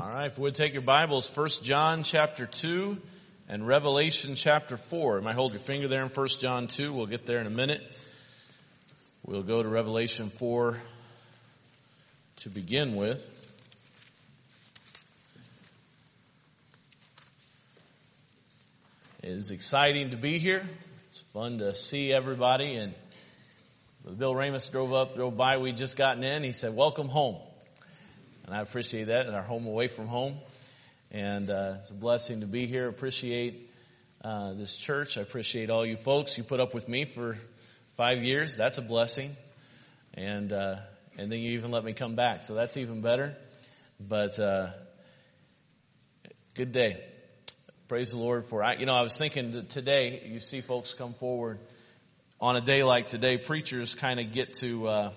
All right, if we would take your Bibles, 1 John chapter 2 and Revelation chapter 4. You might hold your finger there in 1 John 2. We'll get there in a minute. We'll go to Revelation 4 to begin with. It is exciting to be here. It's fun to see everybody. And Bill Ramus drove by. We just gotten in. He said, "Welcome home." And I appreciate that. It's our home away from home. And it's a blessing to be here. Appreciate this church. I appreciate all you folks. You put up with me for 5 years. That's a blessing. And then you even let me come back. So that's even better. But good day. Praise the Lord for it. I was thinking that today, you see folks come forward on a day like today. Preachers kind of get to...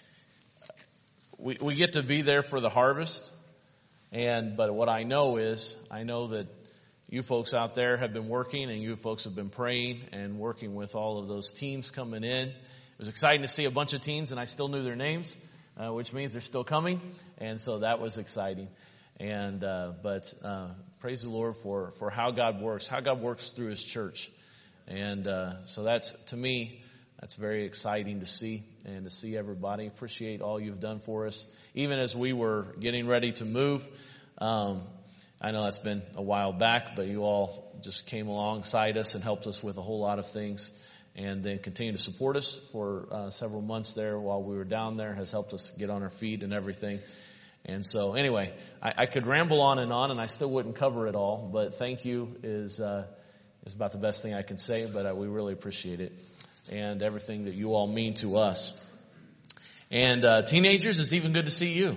We get to be there for the harvest, but what I know that you folks out there have been working, and you folks have been praying and working with all of those teens coming in. It was exciting to see a bunch of teens, and I still knew their names, which means they're still coming, and so that was exciting. But praise the Lord for how God works through His church, and so that's, to me, that's very exciting to see and to see everybody. Appreciate all you've done for us. Even as we were getting ready to move, I know that's been a while back, but you all just came alongside us and helped us with a whole lot of things, and then continue to support us for several months there while we were down there. Has helped us get on our feet and everything. And so anyway, I could ramble on, and I still wouldn't cover it all, but thank you is about the best thing I can say, but we really appreciate it. And everything that you all mean to us. And teenagers, it's even good to see you.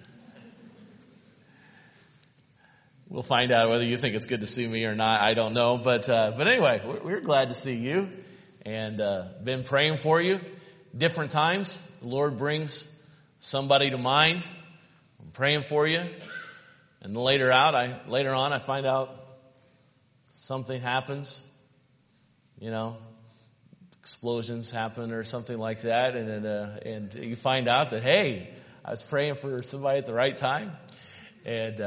We'll find out whether you think it's good to see me or not. I don't know. But anyway, we're glad to see you. And been praying for you. Different times, the Lord brings somebody to mind. I'm praying for you. And later on, I find out something happens. Explosions happen or something like that, and you find out that, hey, I was praying for somebody at the right time, and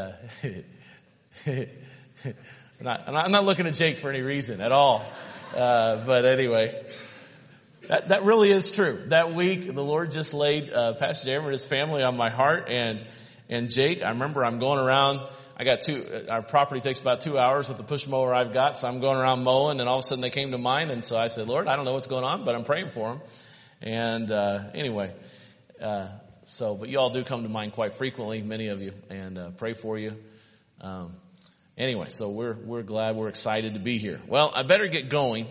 I'm not looking at Jake for any reason at all, but anyway, that really is true. That week, the Lord just laid Pastor Jeremy and his family on my heart, and Jake, I remember I'm going around. Our property takes about 2 hours with the push mower I've got, so I'm going around mowing, and all of a sudden they came to mind, and so I said, "Lord, I don't know what's going on, but I'm praying for them." And anyway, but you all do come to mind quite frequently, many of you, and pray for you. Anyway, so we're glad, we're excited to be here. Well, I better get going,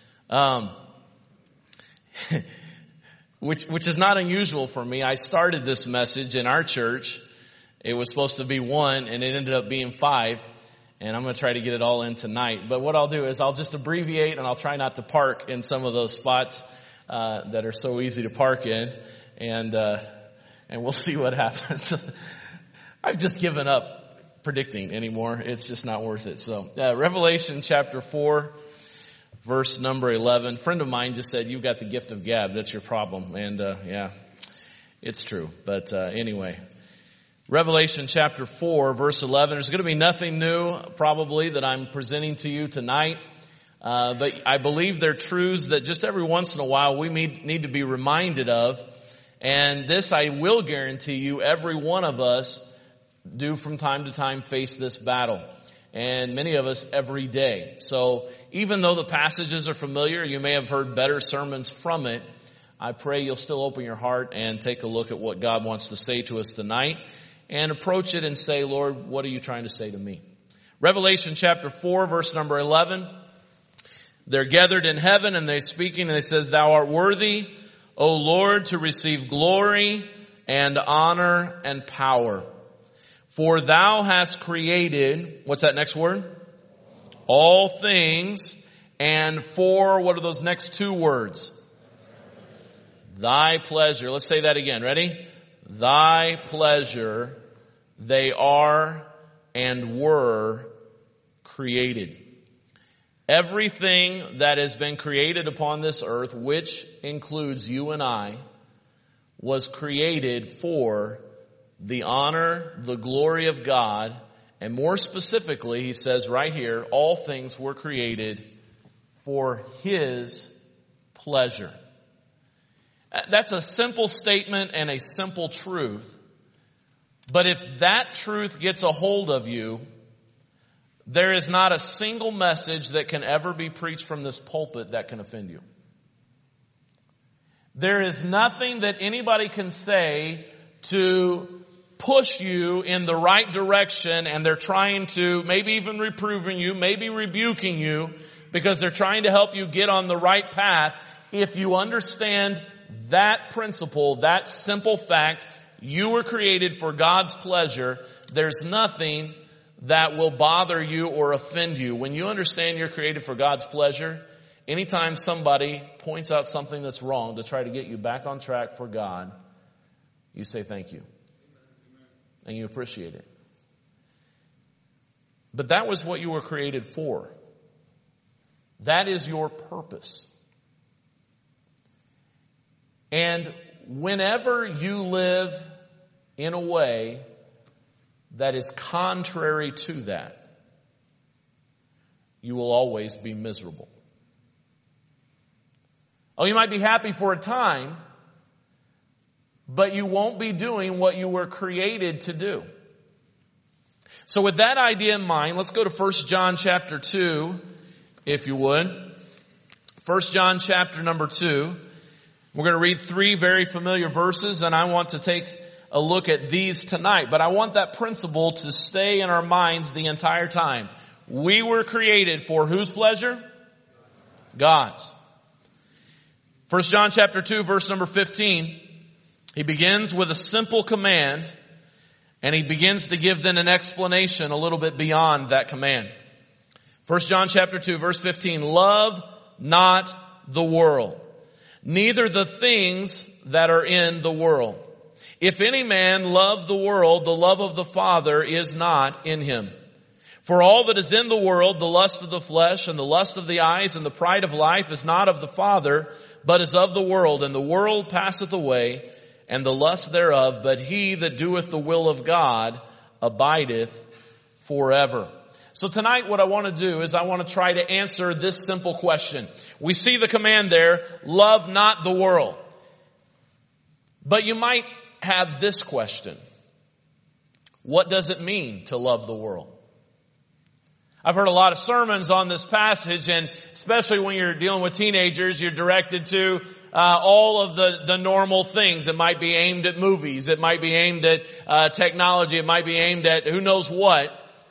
which is not unusual for me. I started this message in our church. It was supposed to be 1, and it ended up being 5, and I'm going to try to get it all in tonight. But what I'll do is I'll just abbreviate, and I'll try not to park in some of those spots that are so easy to park in, and we'll see what happens. I've just given up predicting anymore. It's just not worth it. So Revelation chapter 4, verse number 11. A friend of mine just said, "You've got the gift of gab. That's your problem." And yeah, it's true. But anyway. Revelation chapter 4, verse 11. There's going to be nothing new, probably, that I'm presenting to you tonight. But I believe they're truths that just every once in a while we need to be reminded of. And this, I will guarantee you, every one of us do from time to time face this battle. And many of us every day. So even though the passages are familiar, you may have heard better sermons from it, I pray you'll still open your heart and take a look at what God wants to say to us tonight. And approach it and say, "Lord, what are you trying to say to me?" Revelation chapter 4, verse number 11. They're gathered in heaven, and they're speaking, and it says, "Thou art worthy, O Lord, to receive glory and honor and power. For thou hast created," what's that next word? "All things, and for," what are those next 2 words? "Thy pleasure." Let's say that again. Ready? "Thy pleasure they are and were created." Everything that has been created upon this earth, which includes you and I, was created for the honor, the glory of God, and more specifically, he says right here, all things were created for His pleasure. That's a simple statement and a simple truth. But if that truth gets a hold of you, there is not a single message that can ever be preached from this pulpit that can offend you. There is nothing that anybody can say to push you in the right direction, and they're trying to, maybe even reproving you, maybe rebuking you, because they're trying to help you get on the right path. If you understand that principle, that simple fact, you were created for God's pleasure, there's nothing that will bother you or offend you. When you understand you're created for God's pleasure, anytime somebody points out something that's wrong to try to get you back on track for God, you say thank you. And you appreciate it. But that was what you were created for. That is your purpose. And whenever you live in a way that is contrary to that, you will always be miserable. Oh, you might be happy for a time, but you won't be doing what you were created to do. So with that idea in mind, let's go to 1 John chapter 2, if you would. 1 John chapter number 2. We're going to read 3 very familiar verses, and I want to take a look at these tonight. But I want that principle to stay in our minds the entire time. We were created for whose pleasure? God's. 1 John chapter 2, verse number 15. He begins with a simple command, and he begins to give then an explanation a little bit beyond that command. 1 John chapter 2, verse 15. Love not the world, neither the things that are in the world. If any man love the world, the love of the Father is not in him. For all that is in the world, the lust of the flesh and the lust of the eyes and the pride of life is not of the Father, but is of the world. And the world passeth away, and the lust thereof, but he that doeth the will of God abideth forever. So tonight what I want to do is I want to try to answer this simple question. We see the command there, love not the world. But you might have this question. What does it mean to love the world? I've heard a lot of sermons on this passage, and especially when you're dealing with teenagers, you're directed to all of the normal things. It might be aimed at movies. It might be aimed at technology. It might be aimed at who knows what.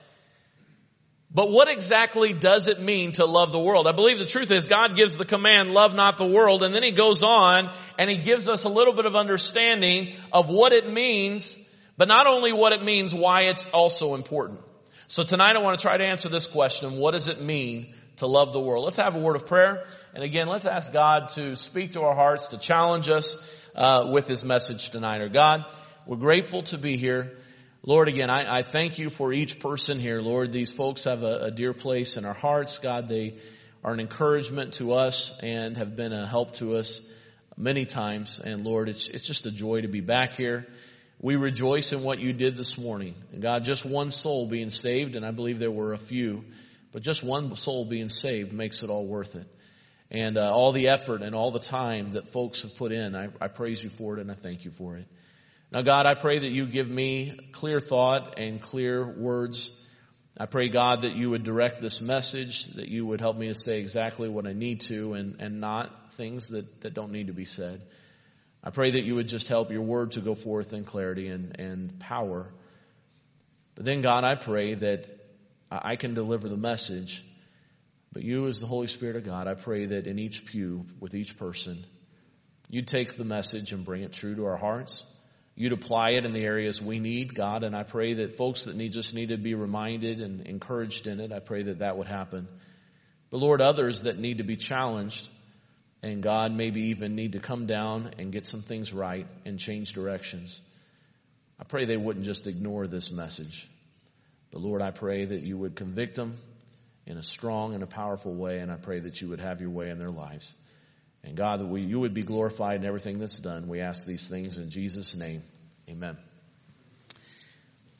But what exactly does it mean to love the world? I believe the truth is God gives the command, love not the world, and then he goes on and he gives us a little bit of understanding of what it means, but not only what it means, why it's also important. So tonight I want to try to answer this question. What does it mean to love the world? Let's have a word of prayer. And again, let's ask God to speak to our hearts, to challenge us with his message tonight. Or God, we're grateful to be here. Lord, again, I thank you for each person here. Lord, these folks have a dear place in our hearts. God, they are an encouragement to us and have been a help to us many times. And Lord, it's just a joy to be back here. We rejoice in what you did this morning. And God, just one soul being saved, and I believe there were a few, but just one soul being saved makes it all worth it. And all the effort and all the time that folks have put in, I praise you for it and I thank you for it. Now, God, I pray that you give me clear thought and clear words. I pray, God, that you would direct this message, that you would help me to say exactly what I need to and not things that don't need to be said. I pray that you would just help your word to go forth in clarity and power. But then, God, I pray that I can deliver the message, but you as the Holy Spirit of God, I pray that in each pew with each person, you'd take the message and bring it true to our hearts. You'd apply it in the areas we need, God, and I pray that folks that just need to be reminded and encouraged in it, I pray that that would happen. But Lord, others that need to be challenged, and God maybe even need to come down and get some things right and change directions, I pray they wouldn't just ignore this message. But Lord, I pray that you would convict them in a strong and a powerful way, and I pray that you would have your way in their lives. And God, that you would be glorified in everything that's done. We ask these things in Jesus' name. Amen.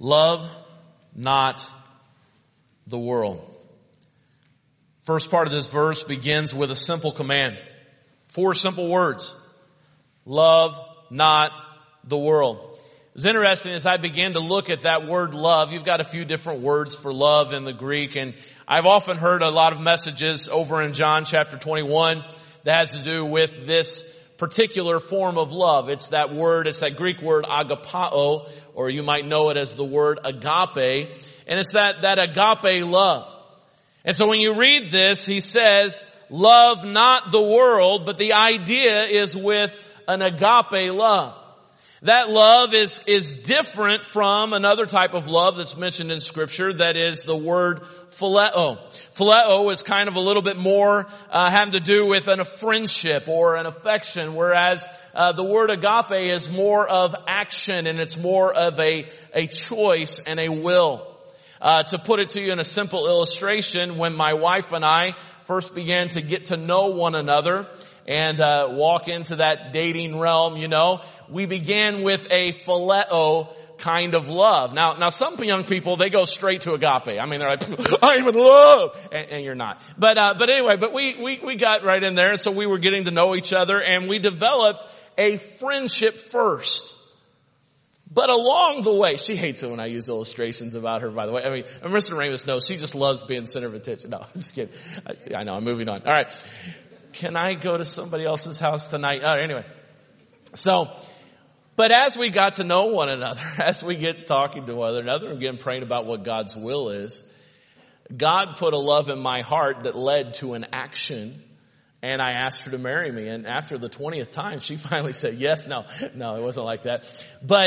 Love not the world. First part of this verse begins with a simple command. 4 simple words. Love not the world. It was interesting as I began to look at that word love. You've got a few different words for love in the Greek, and I've often heard a lot of messages over in John chapter 21 that has to do with this particular form of love. It's that Greek word agapao, or you might know it as the word agape, and it's that agape love. And so when you read this, he says, love not the world, but the idea is with an agape love. That love is different from another type of love that's mentioned in Scripture, that is the word phileo. Phileo is kind of a little bit more having to do with a friendship or an affection, whereas the word agape is more of action, and it's more of a choice and a will. To put it to you in a simple illustration, when my wife and I first began to get to know one another and walk into that dating realm, we began with a phileo kind of love. Now some young people, they go straight to agape. I mean, they're like, I'm in love. And you're not. But anyway, we got right in there. So we were getting to know each other, and we developed a friendship first. But along the way, she hates it when I use illustrations about her, by the way. I mean, Mr. Ramos knows she just loves being the center of attention. No, I'm just kidding. I know, I'm moving on. All right. Can I go to somebody else's house tonight? Anyway. But as we got to know one another, as we get talking to one another and again praying about what God's will is, God put a love in my heart that led to an action, and I asked her to marry me. And after the 20th time, she finally said yes. No, it wasn't like that. But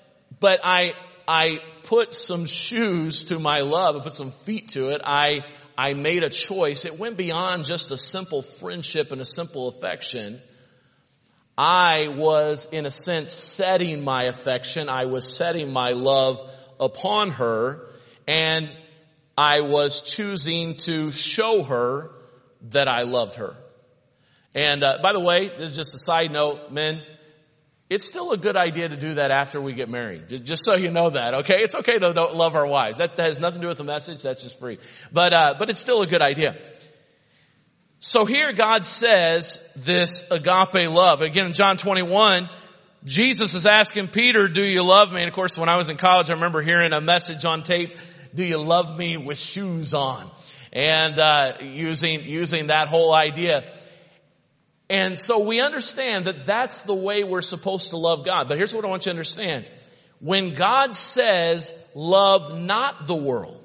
I put some shoes to my love. I put some feet to it. I made a choice. It went beyond just a simple friendship and a simple affection. I was, in a sense, setting my affection. I was setting my love upon her, and I was choosing to show her that I loved her. And by the way, this is just a side note, men. It's still a good idea to do that after we get married. Just so you know that, okay? It's okay to love our wives. That has nothing to do with the message. That's just free. But it's still a good idea. So here God says this agape love. Again, in John 21, Jesus is asking Peter, do you love me? And of course, when I was in college, I remember hearing a message on tape, do you love me with shoes on? And using that whole idea. And so we understand that that's the way we're supposed to love God. But here's what I want you to understand. When God says, love not the world,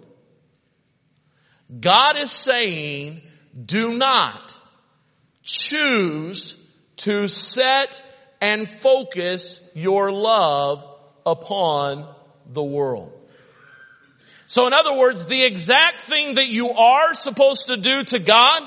God is saying, do not choose to set and focus your love upon the world. So in other words, the exact thing that you are supposed to do to God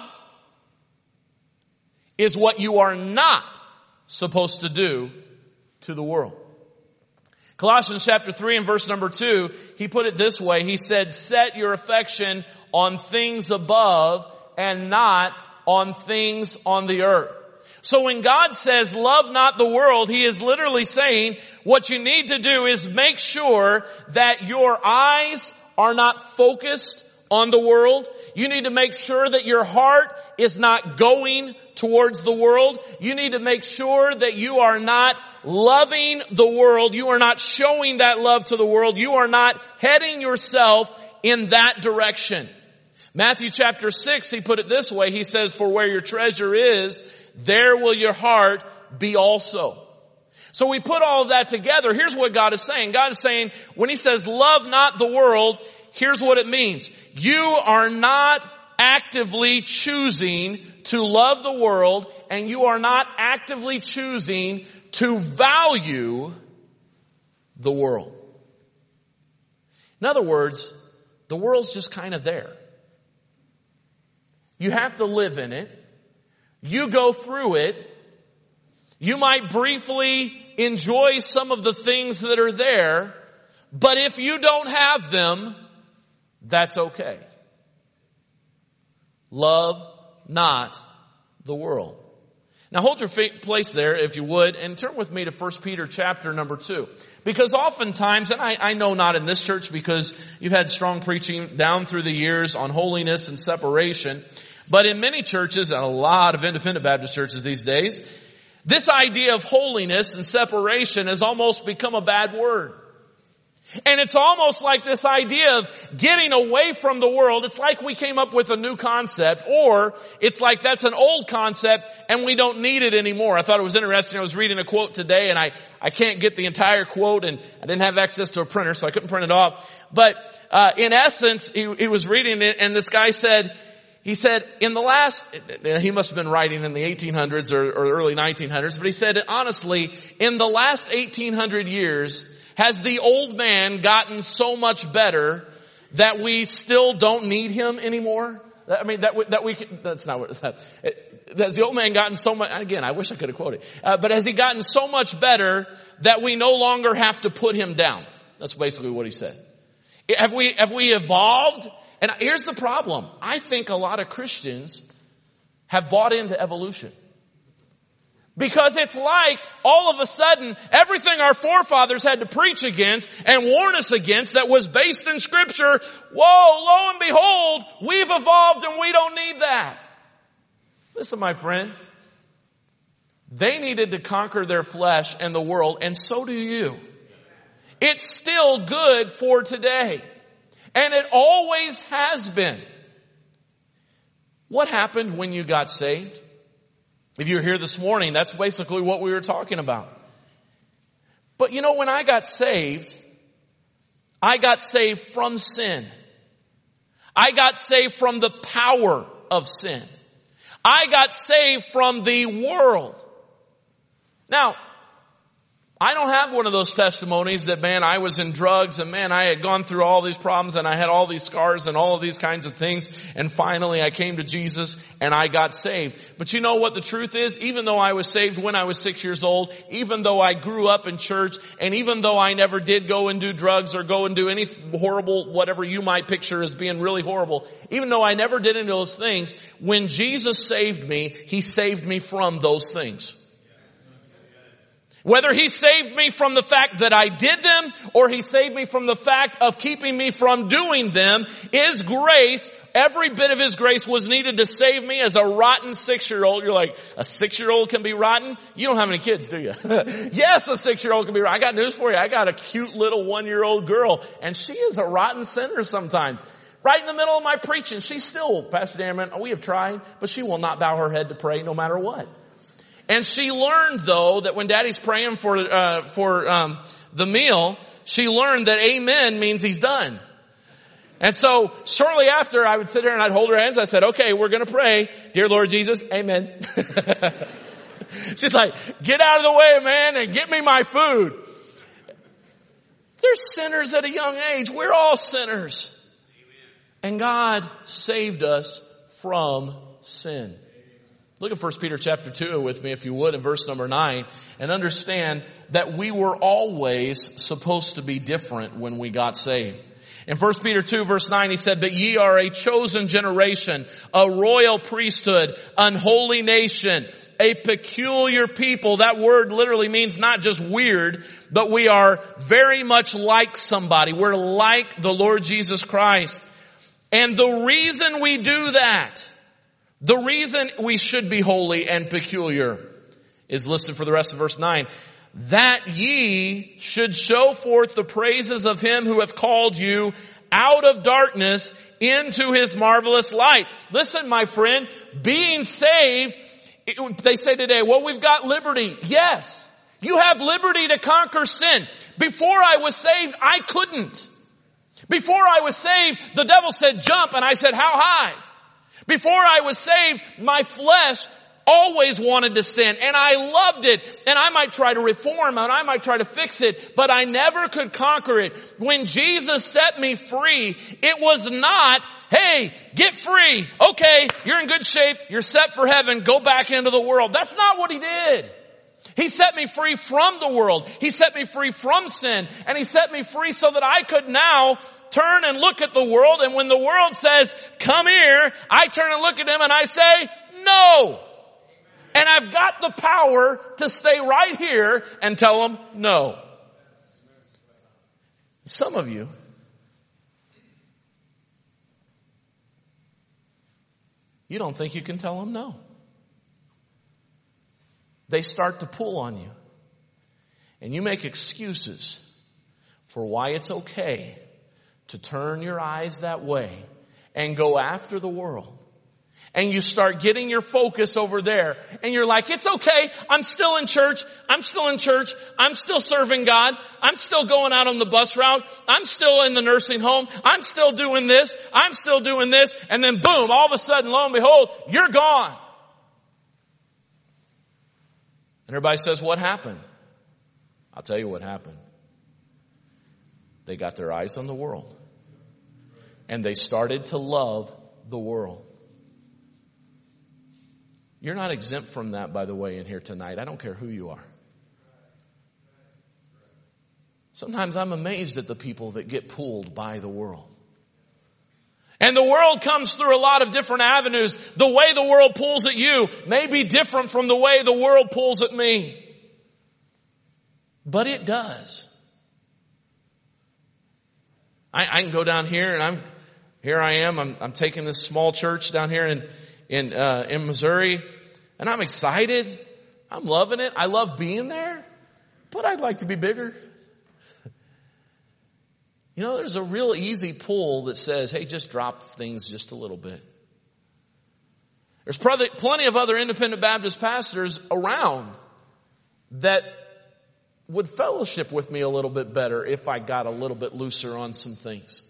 is what you are not supposed to do to the world. Colossians chapter 3 and verse number 2, he put it this way. He said, set your affection on things above and not on things on the earth. So when God says, love not the world, he is literally saying, what you need to do is make sure that your eyes are not focused on the world. You need to make sure that your heart is not going towards the world. You need to make sure that you are not loving the world. You are not showing that love to the world. You are not heading yourself in that direction. Matthew chapter 6, he put it this way. He says, for where your treasure is, there will your heart be also. So we put all of that together. Here's what God is saying. God is saying, when he says, love not the world, here's what it means. You are not actively choosing to love the world, and you are not actively choosing to value the world. In other words, the world's just kind of there. You have to live in it. You go through it. You might briefly enjoy some of the things that are there, but if you don't have them, that's okay. Love not the world. Now hold your place there, if you would, and turn with me to 1 Peter chapter number 2. Because oftentimes, and I know not in this church because you've had strong preaching down through the years on holiness and separation, but in many churches, and a lot of independent Baptist churches these days, this idea of holiness and separation has almost become a bad word. And it's almost like this idea of getting away from the world. It's like we came up with a new concept, or it's like that's an old concept and we don't need it anymore. I thought it was interesting. I was reading a quote today, and I can't get the entire quote, and I didn't have access to a printer, so I couldn't print it off. But in essence, he was reading it, and this guy said, he must have been writing in the 1800s or early 1900s, but he said, honestly, in the last 1800 years, has the old man gotten so much better that we still don't need him anymore? I mean, that's not what it said. Has the old man gotten so much, again, I wish I could have quoted, but has he gotten so much better that we no longer have to put him down? That's basically what he said. Have we evolved? And here's the problem. I think a lot of Christians have bought into evolution. Because it's like, all of a sudden, everything our forefathers had to preach against and warn us against that was based in Scripture, whoa, lo and behold, we've evolved and we don't need that. Listen, my friend. They needed to conquer their flesh and the world, and so do you. It's still good for today. And it always has been. What happened when you got saved? If you're here this morning, that's basically what we were talking about. But you know, when I got saved from sin. I got saved from the power of sin. I got saved from the world. Now, I don't have one of those testimonies that, man, I was in drugs and, man, I had gone through all these problems and I had all these scars and all of these kinds of things, and finally I came to Jesus and I got saved. But you know what the truth is? Even though I was saved when I was 6 years old, even though I grew up in church, and even though I never did go and do drugs or go and do any horrible, whatever you might picture as being really horrible, even though I never did any of those things, when Jesus saved me, He saved me from those things. Whether He saved me from the fact that I did them, or He saved me from the fact of keeping me from doing them, His grace, every bit of His grace was needed to save me as a rotten 6-year-old. You're like, a 6-year-old can be rotten? You don't have any kids, do you? Yes, a 6-year-old can be rotten. I got news for you. I got a cute little 1-year-old girl, and she is a rotten sinner sometimes. Right in the middle of my preaching, she's still, Pastor Darren, we have tried, but she will not bow her head to pray no matter what. And she learned, though, that when Daddy's praying for the meal, she learned that amen means he's done. And so shortly after, I would sit there and I'd hold her hands. I said, okay, we're going to pray. Dear Lord Jesus, amen. She's like, get out of the way, man, and get me my food. They're sinners at a young age. We're all sinners. And God saved us from sin. Look at 1 Peter chapter 2 with me, if you would, in verse number 9, and understand that we were always supposed to be different when we got saved. In 1 Peter 2 verse 9, he said, but ye are a chosen generation, a royal priesthood, an holy nation, a peculiar people. That word literally means not just weird, but we are very much like somebody. We're like the Lord Jesus Christ. And the reason we do that, the reason we should be holy and peculiar is listed for the rest of verse 9. That ye should show forth the praises of Him who hath called you out of darkness into His marvelous light. Listen, my friend, being saved, they say today, well, we've got liberty. Yes, you have liberty to conquer sin. Before I was saved, I couldn't. Before I was saved, the devil said jump, and I said how high? Before I was saved, my flesh always wanted to sin, and I loved it, and I might try to reform, and I might try to fix it, but I never could conquer it. When Jesus set me free, it was not, hey, get free. Okay, you're in good shape. You're set for heaven. Go back into the world. That's not what He did. He set me free from the world. He set me free from sin, and He set me free so that I could now turn and look at the world, and when the world says, come here, I turn and look at Him and I say, no. And I've got the power to stay right here and tell them no. Some of you, you don't think you can tell them no. They start to pull on you. And you make excuses for why it's okay to turn your eyes that way and go after the world. And you start getting your focus over there. And you're like, it's okay. I'm still in church. I'm still in church. I'm still serving God. I'm still going out on the bus route. I'm still in the nursing home. I'm still doing this. I'm still doing this. And then boom, all of a sudden, lo and behold, you're gone. And everybody says, what happened? I'll tell you what happened. They got their eyes on the world. And they started to love the world. You're not exempt from that, by the way, in here tonight. I don't care who you are. Sometimes I'm amazed at the people that get pulled by the world. And the world comes through a lot of different avenues. The way the world pulls at you may be different from the way the world pulls at me. But it does. I can go down here and I'm taking this small church down here in Missouri, and I'm excited. I'm loving it. I love being there, but I'd like to be bigger. You know, there's a real easy pull that says, hey, just drop things just a little bit. There's probably plenty of other independent Baptist pastors around that would fellowship with me a little bit better if I got a little bit looser on some things.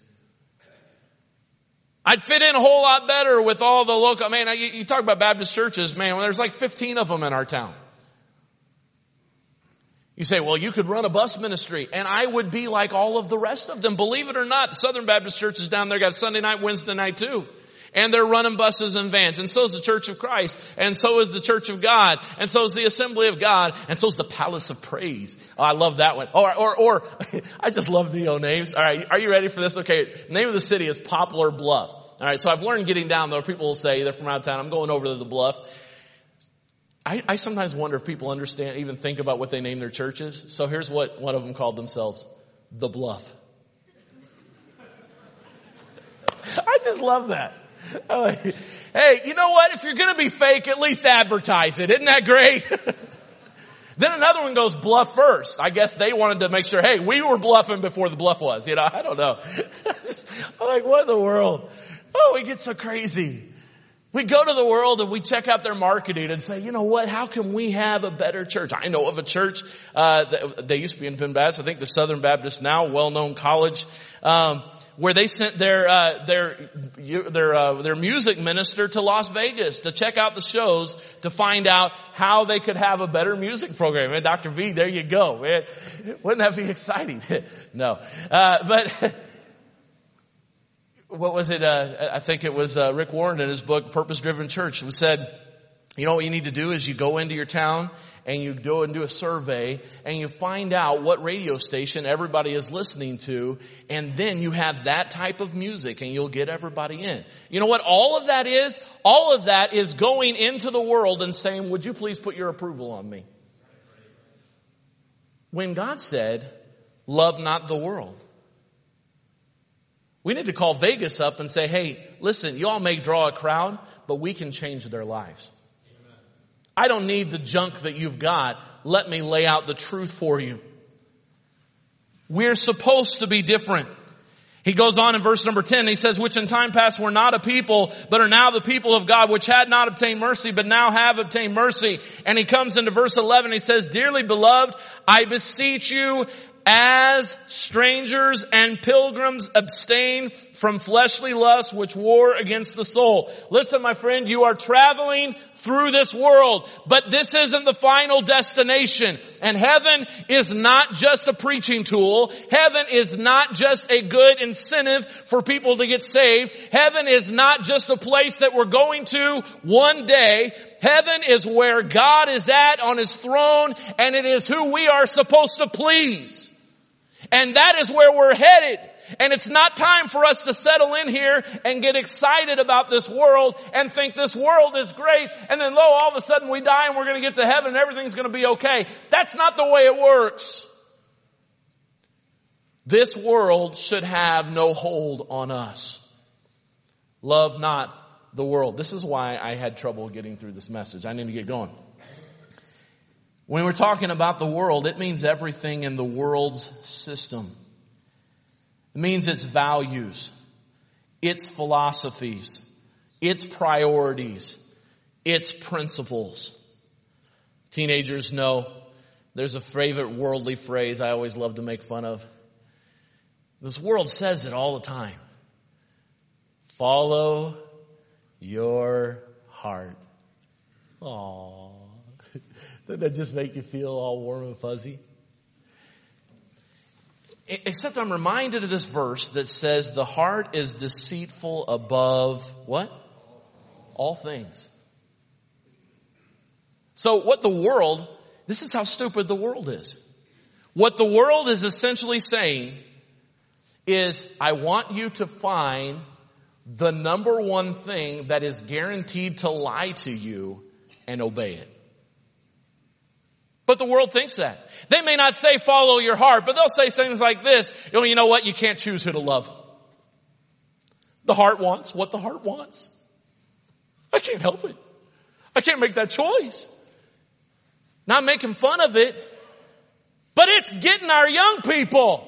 I'd fit in a whole lot better with all the local, you talk about Baptist churches, man, well, there's like 15 of them in our town. You say, well, you could run a bus ministry, and I would be like all of the rest of them. Believe it or not, the Southern Baptist churches down there got Sunday night, Wednesday night too. And they're running buses and vans. And so is the Church of Christ. And so is the Church of God. And so is the Assembly of God. And so is the Palace of Praise. Oh, I love that one. Or I just love the names. All right, are you ready for this? Okay, the name of the city is Poplar Bluff. All right, so I've learned getting down there. People will say they're from out of town. I'm going over to the bluff. I sometimes wonder if people understand, even think about what they name their churches. So here's what one of them called themselves. The Bluff. I just love that. Hey, you know what? If you're going to be fake, at least advertise it. Isn't that great? Then another one goes Bluff First. I guess they wanted to make sure, hey, we were bluffing before the bluff was. You know, I don't know. I'm like, what in the world? Oh, we get so crazy. We go to the world and we check out their marketing and say, you know what? How can we have a better church? I know of a church, they used to be Independent Baptist. I think they're Southern Baptist now, well-known college, where they sent their music minister to Las Vegas to check out the shows to find out how they could have a better music program. And Dr. V, there you go, man. Wouldn't that be exciting? No. But what was it? I think it was Rick Warren in his book, Purpose Driven Church, who said, you know what you need to do is you go into your town and you go and do a survey and you find out what radio station everybody is listening to, and then you have that type of music and you'll get everybody in. You know what all of that is? All of that is going into the world and saying, would you please put your approval on me? When God said, love not the world. We need to call Vegas up and say, hey, listen, you all may draw a crowd, but we can change their lives. Amen. I don't need the junk that you've got. Let me lay out the truth for you. We're supposed to be different. He goes on in verse number 10, he says, which in time past were not a people, but are now the people of God, which had not obtained mercy, but now have obtained mercy. And he comes into verse 11, he says, dearly beloved, I beseech you, as strangers and pilgrims, abstain from fleshly lusts which war against the soul. Listen, my friend, you are traveling through this world, but this isn't the final destination. And heaven is not just a preaching tool. Heaven is not just a good incentive for people to get saved. Heaven is not just a place that we're going to one day. Heaven is where God is at on His throne, and it is who we are supposed to please. And that is where we're headed. And it's not time for us to settle in here and get excited about this world and think this world is great. And then all of a sudden we die and we're going to get to heaven and everything's going to be okay. That's not the way it works. This world should have no hold on us. Love not the world. This is why I had trouble getting through this message. I need to get going. When we're talking about the world, it means everything in the world's system. It means its values, its philosophies, its priorities, its principles. Teenagers know there's a favorite worldly phrase I always love to make fun of. This world says it all the time. Follow your heart. Aww. Doesn't that just make you feel all warm and fuzzy? Except I'm reminded of this verse that says the heart is deceitful above what? All things. So what the world, this is how stupid the world is. What the world is essentially saying is, I want you to find the number one thing that is guaranteed to lie to you and obey it. But the world thinks that. They may not say follow your heart, but they'll say things like this. You know what? You can't choose who to love. The heart wants what the heart wants. I can't help it. I can't make that choice. Not making fun of it, but it's getting our young people.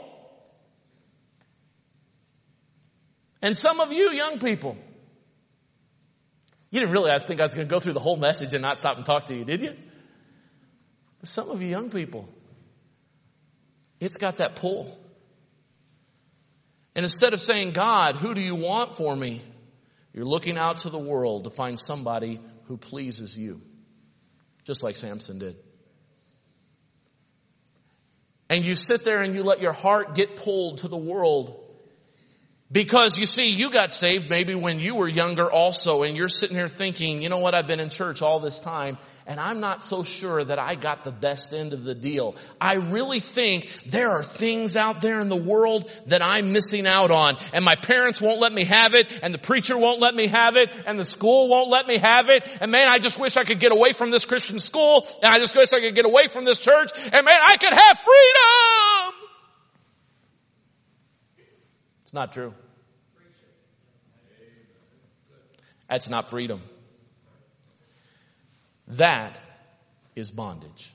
And some of you young people, you didn't realize I think I was going to go through the whole message and not stop and talk to you, did you? Some of you young people, it's got that pull. And instead of saying, God, who do you want for me? You're looking out to the world to find somebody who pleases you. Just like Samson did. And you sit there and you let your heart get pulled to the world. Because you see, you got saved maybe when you were younger also, and you're sitting here thinking, you know what, I've been in church all this time, and I'm not so sure that I got the best end of the deal. I really think there are things out there in the world that I'm missing out on, and my parents won't let me have it, and the preacher won't let me have it, and the school won't let me have it, and man, I just wish I could get away from this Christian school, and I just wish I could get away from this church, and man, I could have freedom! It's not true. That's not freedom. That is bondage.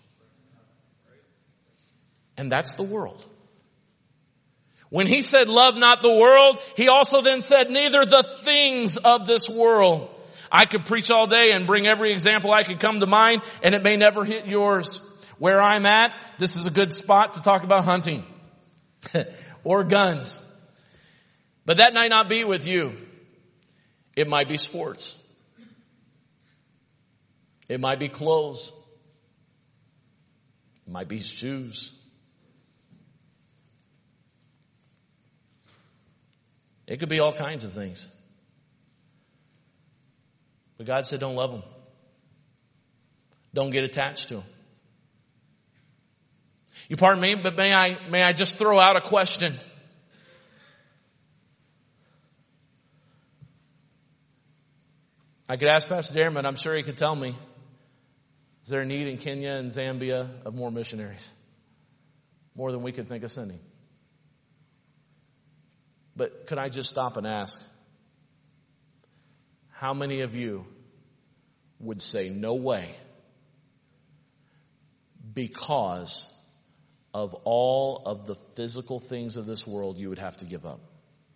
And that's the world. When he said, love not the world, he also then said, neither the things of this world. I could preach all day and bring every example I could come to mind, and it may never hit yours. Where I'm at, this is a good spot to talk about hunting or guns. But that might not be with you. It might be sports. It might be clothes. It might be shoes. It could be all kinds of things. But God said don't love them. Don't get attached to them. You pardon me, but may I just throw out a question? I could ask Pastor Darren, but I'm sure he could tell me. Is there a need in Kenya and Zambia of more missionaries? More than we could think of sending. But could I just stop and ask, how many of you would say no way because of all of the physical things of this world you would have to give up?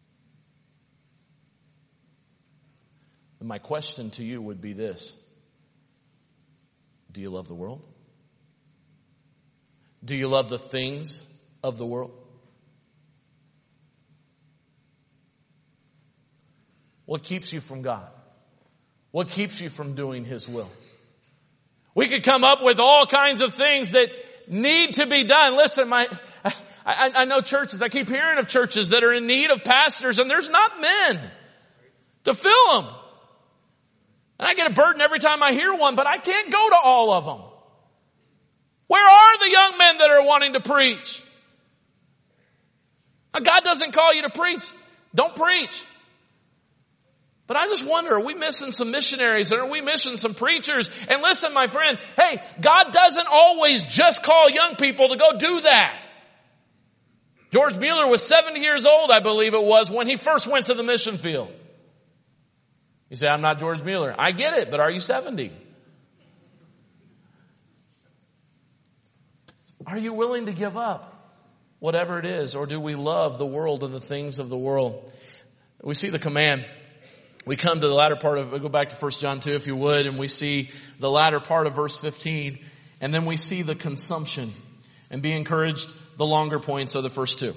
And my question to you would be this. Do you love the world? Do you love the things of the world? What keeps you from God? What keeps you from doing His will? We could come up with all kinds of things that need to be done. Listen, I know churches. I keep hearing of churches that are in need of pastors, and there's not men to fill them. And I get a burden every time I hear one, but I can't go to all of them. Where are the young men that are wanting to preach? God doesn't call you to preach. Don't preach. But I just wonder, are we missing some missionaries? Are we missing some preachers? And listen, my friend, hey, God doesn't always just call young people to go do that. George Mueller was 70 years old, I believe it was, when he first went to the mission field. You say, I'm not George Mueller. I get it, but are you 70? Are you willing to give up whatever it is? Or do we love the world and the things of the world? We see the command. We come to the latter part of, we'll go back to 1 John 2 if you would, and we see the latter part of verse 15, and then we see the consumption. And be encouraged, the longer points are the first two.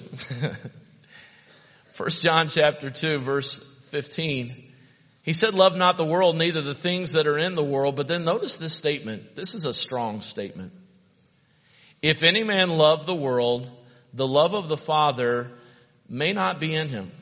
1 John chapter 2 verse 15. He said, love not the world, neither the things that are in the world. But then notice this statement. This is a strong statement. If any man love the world, the love of the Father may not be in him.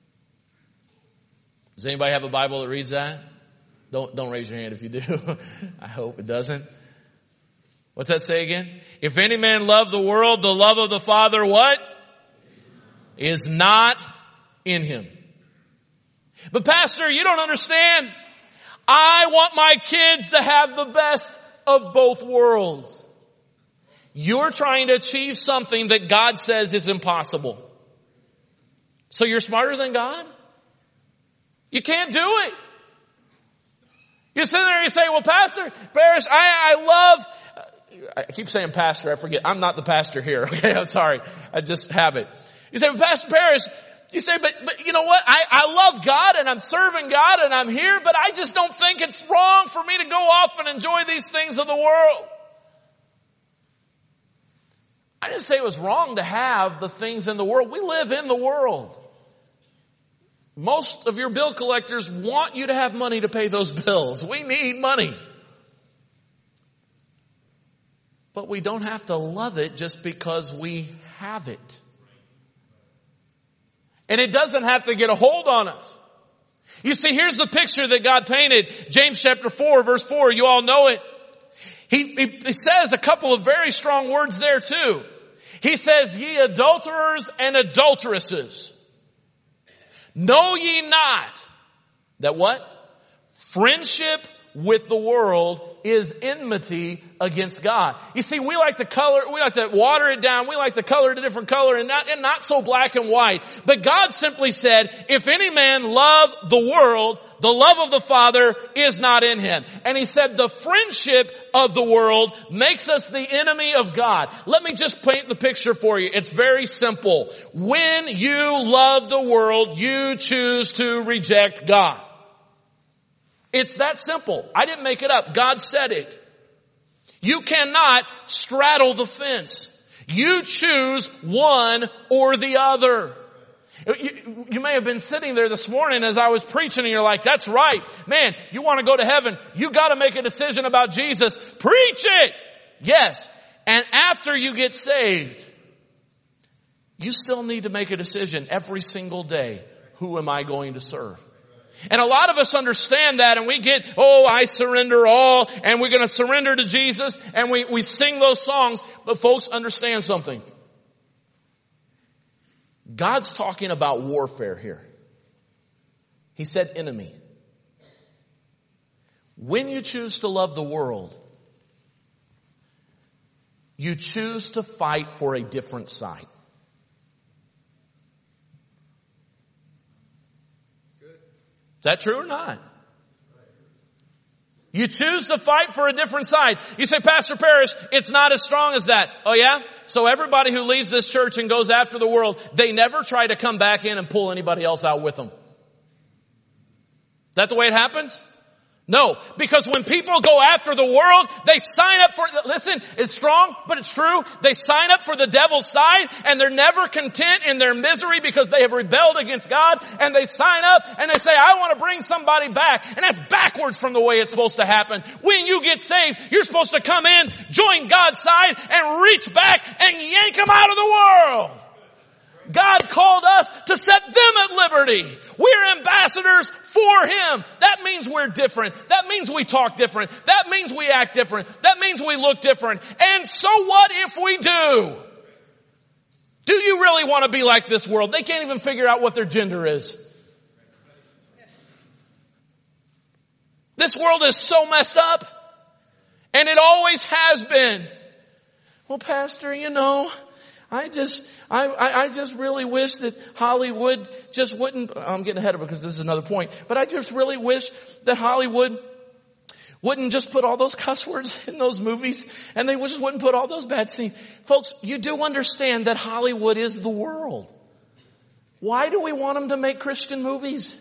Does anybody have a Bible that reads that? Don't raise your hand if you do. I hope it doesn't. What's that say again? If any man love the world, the love of the Father, what? Is not in him. But Pastor, you don't understand. I want my kids to have the best of both worlds. You're trying to achieve something that God says is impossible. So you're smarter than God? You can't do it. You sit there and you say, well, Pastor Parrish, I keep saying pastor, I forget. I'm not the pastor here, okay? I'm sorry. I just have it. You say, well, Pastor Parrish, you say, but you know what? I love God and I'm serving God and I'm here, but I just don't think it's wrong for me to go off and enjoy these things of the world. I didn't say it was wrong to have the things in the world. We live in the world. Most of your bill collectors want you to have money to pay those bills. We need money. But we don't have to love it just because we have it. And it doesn't have to get a hold on us. You see, here's the picture that God painted. James chapter 4, verse 4, you all know it. He says a couple of very strong words there too. He says, ye adulterers and adulteresses, know ye not that what? Friendship with the world is enmity against God. You see, we like to water it down. We like to color it a different color and not so black and white. But God simply said, if any man love the world, the love of the Father is not in him. And he said the friendship of the world makes us the enemy of God. Let me just paint the picture for you. It's very simple. When you love the world, you choose to reject God. It's that simple. I didn't make it up. God said it. You cannot straddle the fence. You choose one or the other. You may have been sitting there this morning as I was preaching and you're like, that's right. Man, you want to go to heaven. You got to make a decision about Jesus. Preach it. Yes. And after you get saved, you still need to make a decision every single day. Who am I going to serve? And a lot of us understand that and we get, I surrender all and we're going to surrender to Jesus and we sing those songs. But folks, understand something. God's talking about warfare here. He said enemy. When you choose to love the world, you choose to fight for a different side. Is that true or not? You choose to fight for a different side. You say, Pastor Parrish, it's not as strong as that. Oh yeah? So everybody who leaves this church and goes after the world, they never try to come back in and pull anybody else out with them. Is that the way it happens? No, because when people go after the world, they sign up for, listen, it's strong, but it's true. They sign up for the devil's side and they're never content in their misery because they have rebelled against God, and they sign up and they say, I want to bring somebody back. And that's backwards from the way it's supposed to happen. When you get saved, you're supposed to come in, join God's side and reach back and yank them out of the world. God called us to set them at liberty. We're ambassadors for Him. That means we're different. That means we talk different. That means we act different. That means we look different. And so what if we do? Do you really want to be like this world? They can't even figure out what their gender is. This world is so messed up. And it always has been. Well, Pastor, I just really wish that Hollywood just wouldn't, I'm getting ahead of it because this is another point, but I just really wish that Hollywood wouldn't just put all those cuss words in those movies and they just wouldn't put all those bad scenes. Folks, you do understand that Hollywood is the world. Why do we want them to make Christian movies?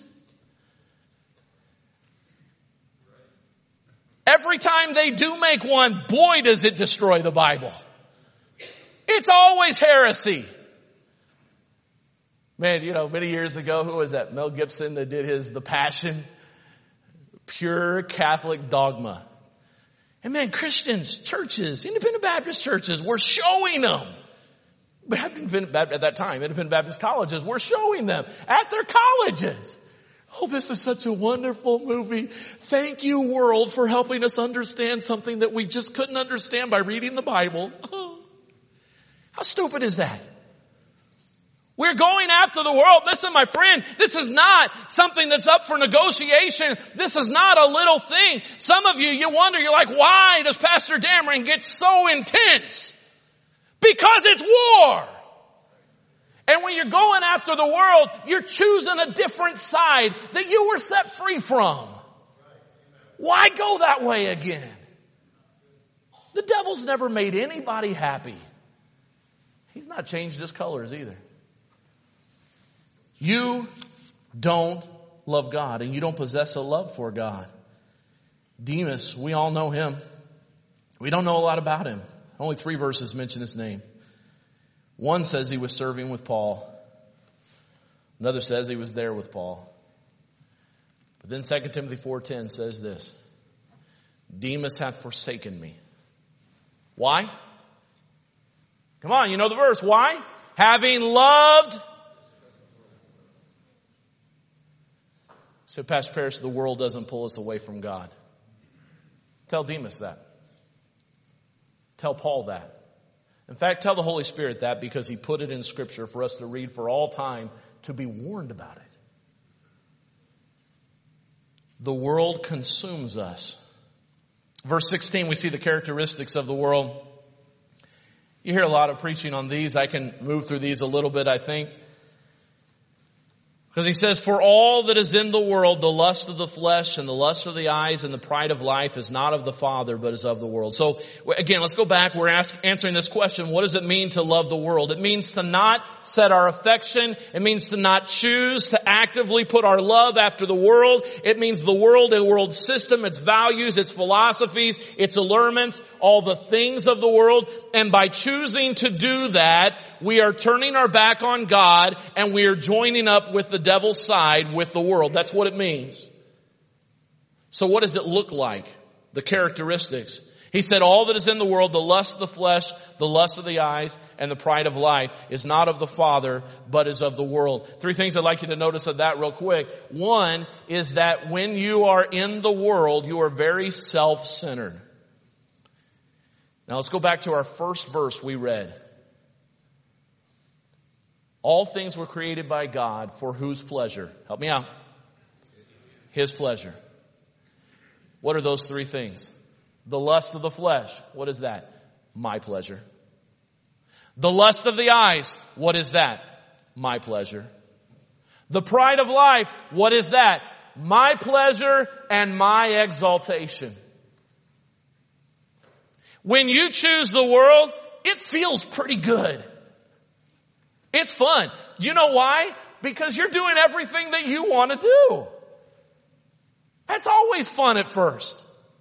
Every time they do make one, boy, does it destroy the Bible. It's always heresy. Man, many years ago, who was that? Mel Gibson that did The Passion. Pure Catholic dogma. And man, Christians, churches, independent Baptist churches, were showing them. At that time, independent Baptist colleges were showing them at their colleges. Oh, this is such a wonderful movie. Thank you, world, for helping us understand something that we just couldn't understand by reading the Bible. Oh, how stupid is that? We're going after the world. Listen, my friend, this is not something that's up for negotiation. This is not a little thing. Some of you wonder, you're like, why does Pastor Dameron get so intense? Because it's war. And when you're going after the world, you're choosing a different side that you were set free from. Why go that way again? The devil's never made anybody happy. He's not changed his colors either. You don't love God and you don't possess a love for God. Demas, we all know him. We don't know a lot about him. Only 3 verses mention his name. One says he was serving with Paul. Another says he was there with Paul. But then 2 Timothy 4:10 says this. Demas hath forsaken me. Why? Come on, you know the verse. Why? Having loved. So Pastor Parrish, the world doesn't pull us away from God. Tell Demas that. Tell Paul that. In fact, tell the Holy Spirit that because He put it in Scripture for us to read for all time to be warned about it. The world consumes us. Verse 16, we see the characteristics of the world. You hear a lot of preaching on these. I can move through these a little bit, I think. Because he says, for all that is in the world, the lust of the flesh and the lust of the eyes and the pride of life is not of the Father, but is of the world. So again, let's go back. We're answering this question. What does it mean to love the world? It means to not set our affection. It means to not choose to actively put our love after the world. It means the world system, its values, its philosophies, its allurements, all the things of the world. And by choosing to do that, we are turning our back on God and we are joining up with the devil's side with the world. That's what it means. So what does it look like? The characteristics. He said all that is in the world, the lust of the flesh, the lust of the eyes, and the pride of life is not of the Father, but is of the world. 3 things I'd like you to notice of that real quick. One is that when you are in the world, you are very self-centered. Now let's go back to our first verse we read. All things were created by God for whose pleasure? Help me out. His pleasure. What are those 3 things? The lust of the flesh. What is that? My pleasure. The lust of the eyes. What is that? My pleasure. The pride of life. What is that? My pleasure and my exaltation. When you choose the world, it feels pretty good. It's fun. You know why? Because you're doing everything that you want to do. That's always fun at first.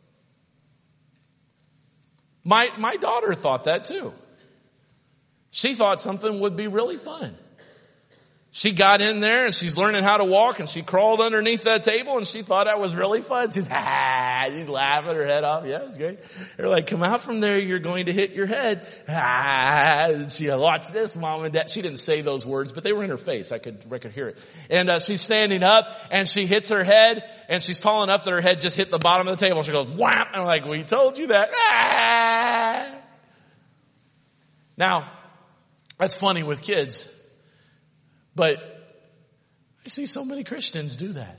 My daughter thought that too. She thought something would be really fun. She got in there and she's learning how to walk and she crawled underneath that table and she thought that was really fun. She's laughing her head off. Yeah, it's great. They're like, come out from there. You're going to hit your head. And she watch this, Mom and Dad. She didn't say those words, but they were in her face. I could hear it. And she's standing up and she hits her head and she's tall enough that her head just hit the bottom of the table. She goes, whap. And I'm like, we told you that. Now, That's funny with kids. But I see so many Christians do that.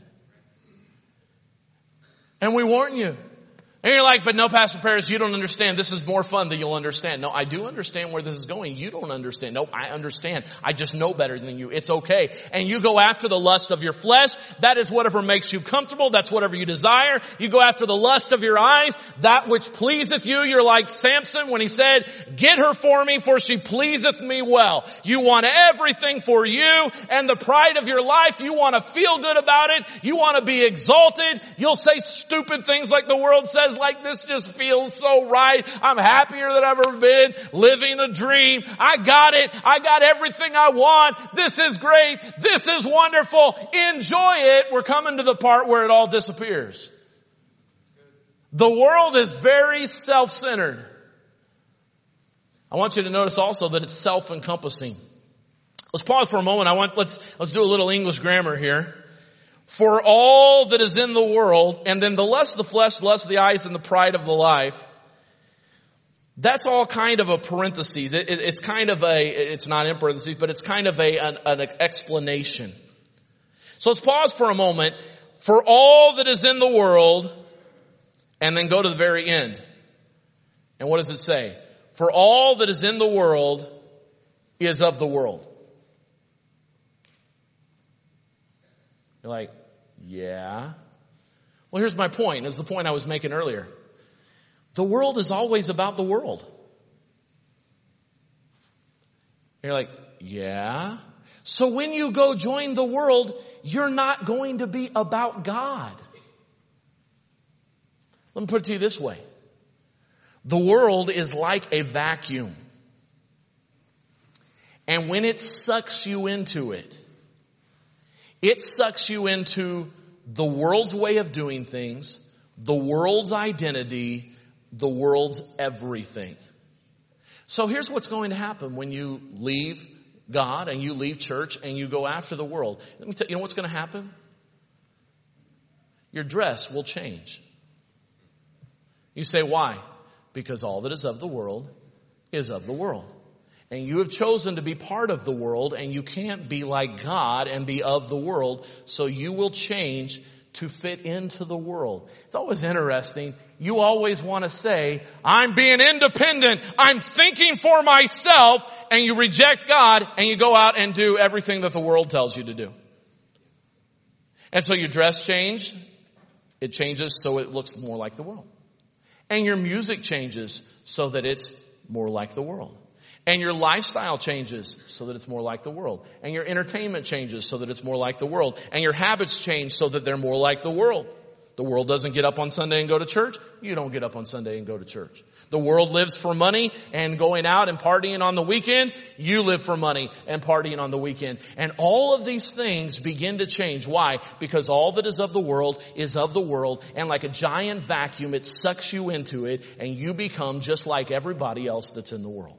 And we warn you. And you're like, but no, Pastor Paris, you don't understand. This is more fun than you'll understand. No, I do understand where this is going. You don't understand. No, I understand. I just know better than you. It's okay. And you go after the lust of your flesh. That is whatever makes you comfortable. That's whatever you desire. You go after the lust of your eyes. That which pleaseth you. You're like Samson when he said, get her for me, for she pleaseth me well. You want everything for you and the pride of your life. You want to feel good about it. You want to be exalted. You'll say stupid things like the world says, like this just feels so right. I'm happier than I've ever been. Living the dream. I got it. I got everything I want. This is great. This is wonderful. Enjoy it. We're coming to the part where it all disappears. The world is very self-centered. I want you to notice also that it's self-encompassing. Let's pause for a moment. Let's do a little English grammar here. For all that is in the world, and then the lust of the flesh, lust of the eyes, and the pride of the life. That's all kind of a parenthesis. It's kind of it's not in parentheses, but it's kind of an explanation. So let's pause for a moment. For all that is in the world, and then go to the very end. And what does it say? For all that is in the world is of the world. You're like, yeah. Well, here's my point. It's the point I was making earlier. The world is always about the world. You're like, yeah. So when you go join the world, you're not going to be about God. Let me put it to you this way. The world is like a vacuum. And when it sucks you into it, it sucks you into the world's way of doing things, the world's identity, the world's everything. So here's what's going to happen when you leave God and you leave church and you go after the world. Let me tell you, you know what's going to happen? Your dress will change. You say, why? Because all that is of the world is of the world. And you have chosen to be part of the world, and you can't be like God and be of the world, so you will change to fit into the world. It's always interesting. You always want to say, I'm being independent, I'm thinking for myself, and you reject God, and you go out and do everything that the world tells you to do. And so your dress changes, it changes so it looks more like the world. And your music changes so that it's more like the world. And your lifestyle changes so that it's more like the world. And your entertainment changes so that it's more like the world. And your habits change so that they're more like the world. The world doesn't get up on Sunday and go to church. You don't get up on Sunday and go to church. The world lives for money and going out and partying on the weekend. You live for money and partying on the weekend. And all of these things begin to change. Why? Because all that is of the world is of the world. And like a giant vacuum, it sucks you into it. And you become just like everybody else that's in the world.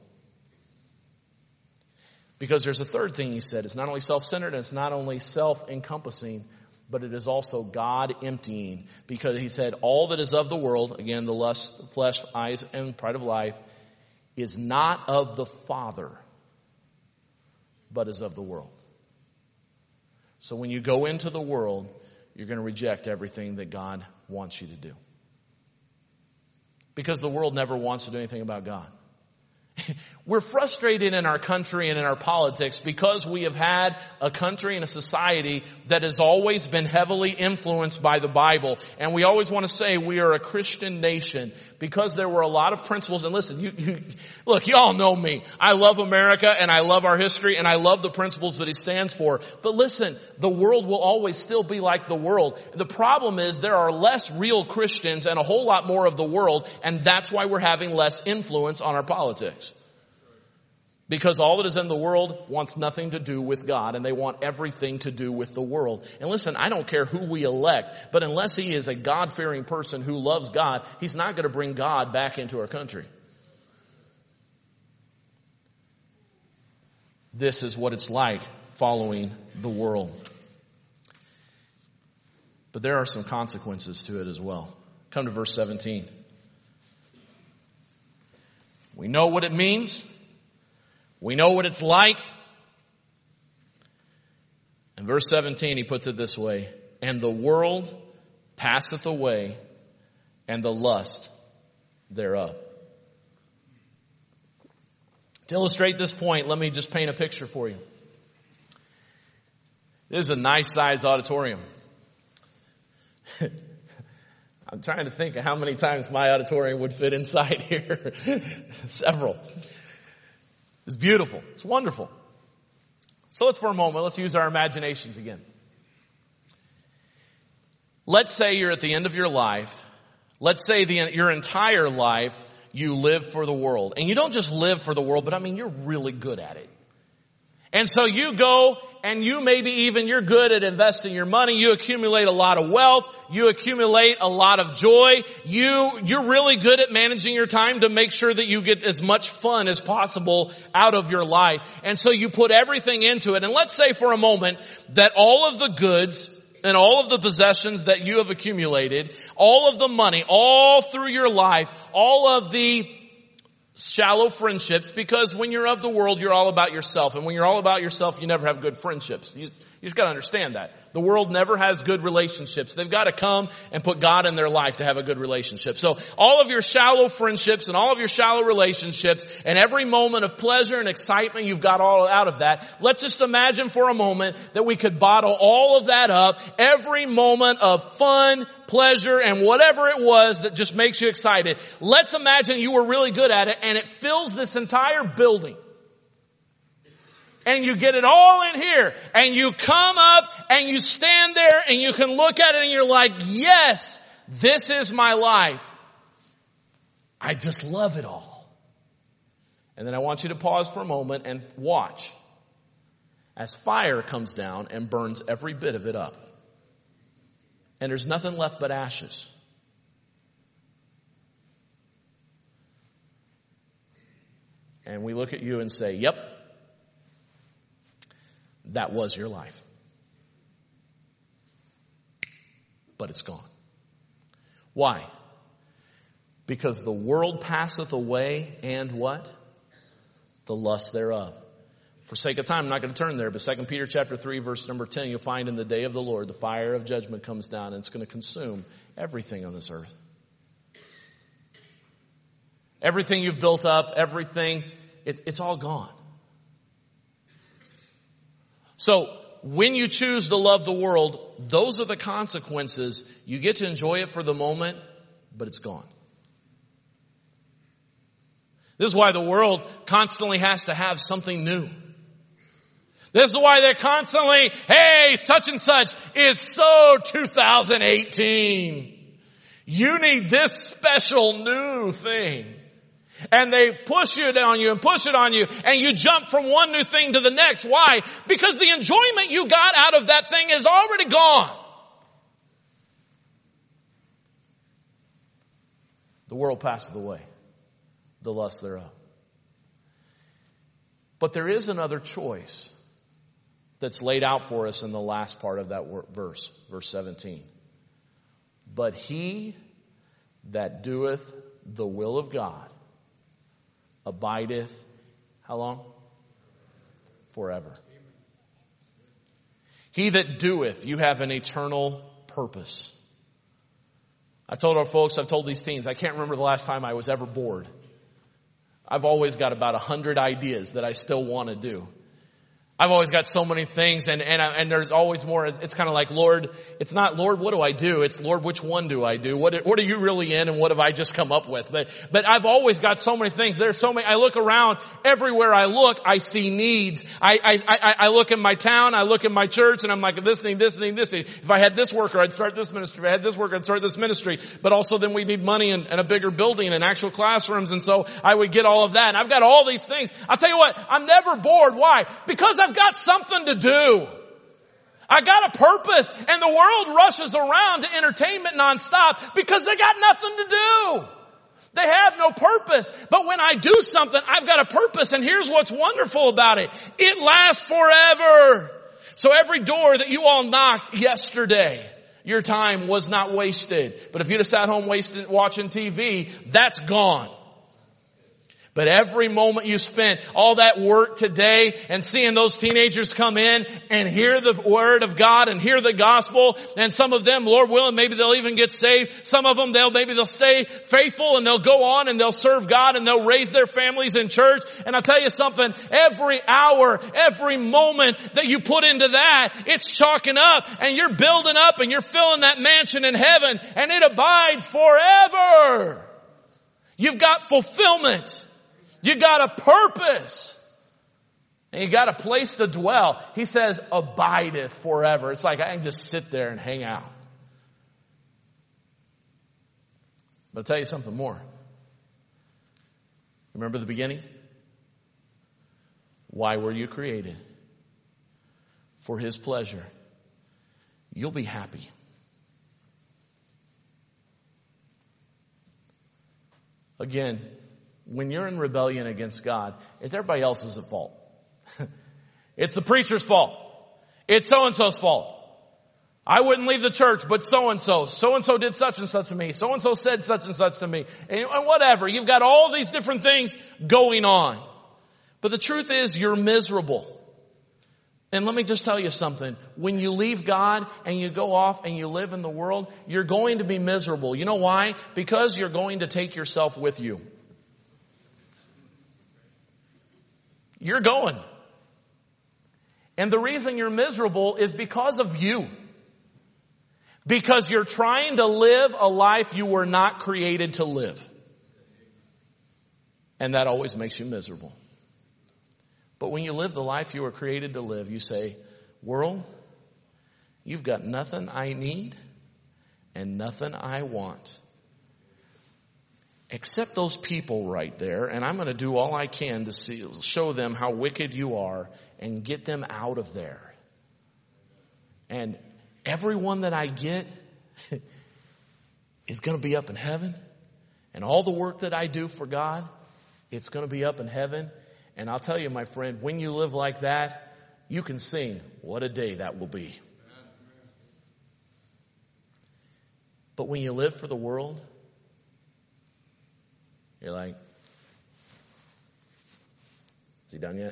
Because there's a third thing he said. It's not only self-centered and it's not only self-encompassing, but it is also God-emptying. Because he said all that is of the world, again, the lust, the flesh, eyes, and pride of life, is not of the Father, but is of the world. So when you go into the world, you're going to reject everything that God wants you to do. Because the world never wants to do anything about God. We're frustrated in our country and in our politics because we have had a country and a society that has always been heavily influenced by the Bible. And we always want to say we are a Christian nation because there were a lot of principles. And listen, look, you all know me. I love America and I love our history and I love the principles that it stands for. But listen, the world will always still be like the world. The problem is there are less real Christians and a whole lot more of the world. And that's why we're having less influence on our politics. Because all that is in the world wants nothing to do with God, and they want everything to do with the world. And listen, I don't care who we elect, but unless he is a God-fearing person who loves God, he's not going to bring God back into our country. This is what it's like following the world. But there are some consequences to it as well. Come to verse 17. We know what it means. We know what it's like. In verse 17, he puts it this way, and the world passeth away, and the lust thereof. To illustrate this point, let me just paint a picture for you. This is a nice sized auditorium. I'm trying to think of how many times my auditorium would fit inside here. Several. It's beautiful. It's wonderful. So let's use our imaginations again. Let's say you're at the end of your life. Let's say your entire life you live for the world. And you don't just live for the world, but you're really good at it. And so you go and you're good at investing your money. You accumulate a lot of wealth. You accumulate a lot of joy. You're really good at managing your time to make sure that you get as much fun as possible out of your life. And so you put everything into it. And let's say for a moment that all of the goods and all of the possessions that you have accumulated, all of the money, all through your life, all of the shallow friendships, because when you're of the world, you're all about yourself. And when you're all about yourself, you never have good friendships. You just got to understand that. The world never has good relationships. They've got to come and put God in their life to have a good relationship. So all of your shallow friendships and all of your shallow relationships and every moment of pleasure and excitement, you've got all out of that. Let's just imagine for a moment that we could bottle all of that up. Every moment of fun, pleasure, and whatever it was that just makes you excited. Let's imagine you were really good at it and it fills this entire building. And you get it all in here. And you come up and you stand there and you can look at it and you're like, yes, this is my life. I just love it all. And then I want you to pause for a moment and watch as fire comes down and burns every bit of it up. And there's nothing left but ashes. And we look at you and say, yep, that was your life. But it's gone. Why? Because the world passeth away and what? The lust thereof. For sake of time, I'm not going to turn there, but 2 Peter chapter 3, verse number 10, you'll find in the day of the Lord, the fire of judgment comes down and it's going to consume everything on this earth. Everything you've built up, everything, it's all gone. So, when you choose to love the world, those are the consequences. You get to enjoy it for the moment, but it's gone. This is why the world constantly has to have something new. This is why they're constantly, hey, such and such is so 2018. You need this special new thing. And they push it on you and push it on you, and you jump from one new thing to the next. Why? Because the enjoyment you got out of that thing is already gone. The world passeth away, the lust thereof. But there is another choice that's laid out for us in the last part of that verse, verse 17. But he that doeth the will of God abideth, how long? Forever. He that doeth, you have an eternal purpose. I've told these teens, I can't remember the last time I was ever bored. I've always got about 100 ideas that I still want to do. I've always got so many things and there's always more. It's kind of like, Lord, it's not, Lord, what do I do? It's, Lord, which one do I do? What are you really in and what have I just come up with? But I've always got so many things. There's so many. I look around, everywhere I look, I see needs. I look in my town, I look in my church, and I'm like, this need. If I had this worker, I'd start this ministry. If I had this worker, I'd start this ministry. But also then we need money and a bigger building and actual classrooms. And so I would get all of that. And I've got all these things. I'll tell you what, I'm never bored. Why? Because I've got something to do. I got a purpose, and the world rushes around to entertainment nonstop because they got nothing to do. They have no purpose. But when I do something, I've got a purpose, and here's what's wonderful about it. It lasts forever. So every door that you all knocked yesterday, your time was not wasted. But if you'd have sat home watching TV, that's gone. But every moment you spent, all that work today and seeing those teenagers come in and hear the Word of God and hear the gospel, and some of them, Lord willing, maybe they'll even get saved. Some of them, maybe they'll stay faithful and they'll go on and they'll serve God and they'll raise their families in church. And I'll tell you something, every hour, every moment that you put into that, it's chalking up and you're building up and you're filling that mansion in heaven, and it abides forever. You've got fulfillment. You got a purpose. And you got a place to dwell. He says, abideth forever. It's like I can just sit there and hang out. But I'll tell you something more. Remember the beginning? Why were you created? For His pleasure. You'll be happy. Again, when you're in rebellion against God, it's everybody else's fault. It's the preacher's fault. It's so-and-so's fault. I wouldn't leave the church, but so-and-so did such and such to me. So-and-so said such and such to me. And whatever. You've got all these different things going on. But the truth is, you're miserable. And let me just tell you something. When you leave God and you go off and you live in the world, you're going to be miserable. You know why? Because you're going to take yourself with you. You're going. And the reason you're miserable is because of you. Because you're trying to live a life you were not created to live. And that always makes you miserable. But when you live the life you were created to live, you say, world, you've got nothing I need and nothing I want. Except those people right there, and I'm going to do all I can to show them how wicked you are and get them out of there. And everyone that I get is going to be up in heaven. And all the work that I do for God, it's going to be up in heaven. And I'll tell you, my friend, when you live like that, you can sing, what a day that will be. But when you live for the world, you're like, is he done yet?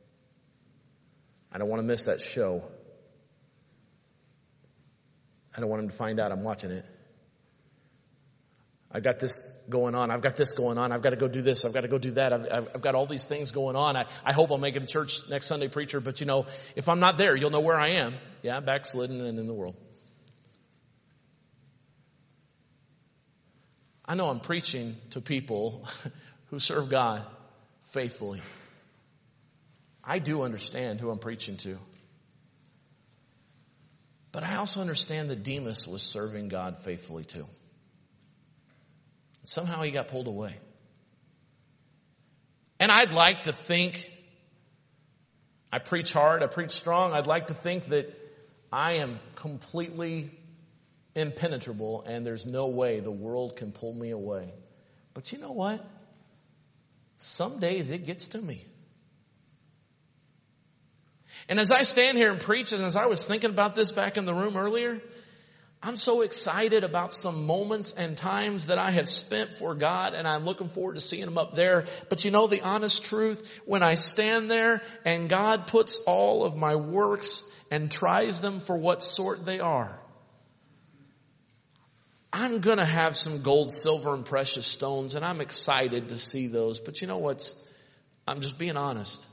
I don't want to miss that show. I don't want him to find out I'm watching it. I've got this going on. I've got this going on. I've got to go do this. I've got to go do that. I've got all these things going on. I hope I'll make it to church next Sunday, preacher. But, you know, if I'm not there, you'll know where I am. Yeah, backslidden and in the world. I know I'm preaching to people who serve God faithfully. I do understand who I'm preaching to. But I also understand that Demas was serving God faithfully too. Somehow he got pulled away. And I'd like to think, I preach hard, I preach strong, I'd like to think that I am completely impenetrable and there's no way the world can pull me away. But you know what? Some days it gets to me. And as I stand here and preach, and as I was thinking about this back in the room earlier, I'm so excited about some moments and times that I have spent for God, and I'm looking forward to seeing Him up there. But you know the honest truth, when I stand there and God puts all of my works and tries them for what sort they are, I'm going to have some gold, silver, and precious stones, and I'm excited to see those. But you know what? I'm just being honest.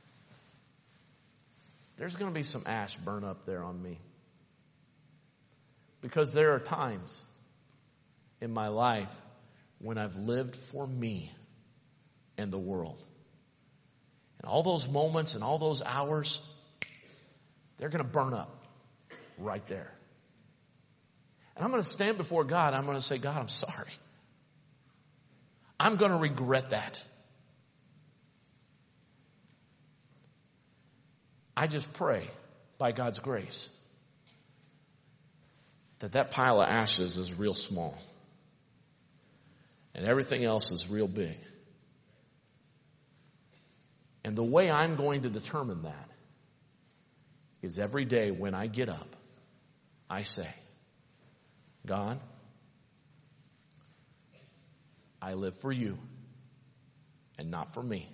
There's going to be some ash burn up there on me. Because there are times in my life when I've lived for me and the world. And all those moments and all those hours, they're going to burn up right there. And I'm going to stand before God. I'm going to say, God, I'm sorry. I'm going to regret that. I just pray by God's grace that pile of ashes is real small and everything else is real big. And the way I'm going to determine that is every day when I get up, I say, God, I live for you and not for me.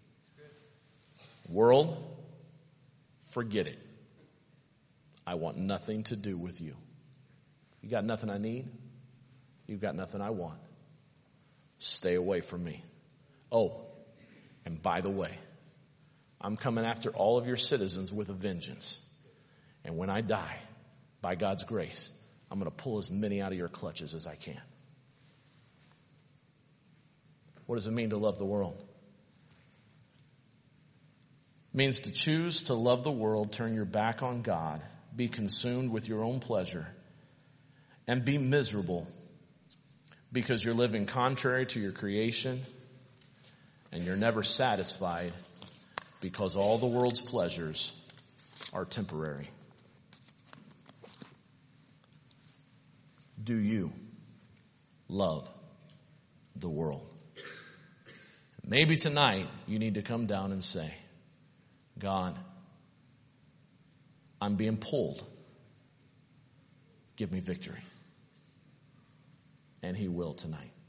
World, forget it. I want nothing to do with you. You got nothing I need. You've got nothing I want. Stay away from me. Oh, and by the way, I'm coming after all of your citizens with a vengeance. And when I die, by God's grace, I'm going to pull as many out of your clutches as I can. What does it mean to love the world? It means to choose to love the world, turn your back on God, be consumed with your own pleasure, and be miserable because you're living contrary to your creation and you're never satisfied because all the world's pleasures are temporary. Do you love the world? Maybe tonight you need to come down and say, God, I'm being pulled. Give me victory. And He will tonight.